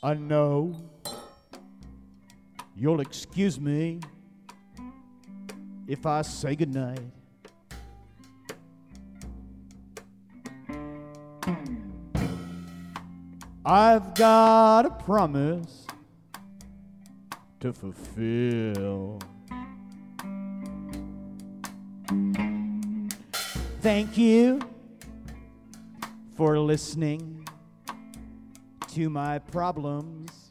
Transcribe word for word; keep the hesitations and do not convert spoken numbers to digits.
I know you'll excuse me if I say goodnight. I've got a promise to fulfill. Thank you for listening to my problems.